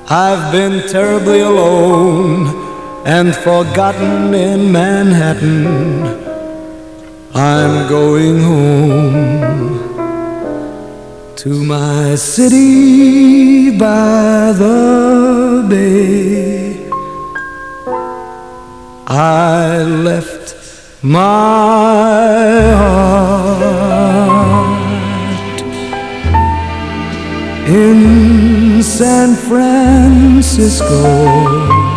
I've been terribly alone and forgotten in Manhattan. I'm going home to my city by the bay. I left my heart in San Francisco.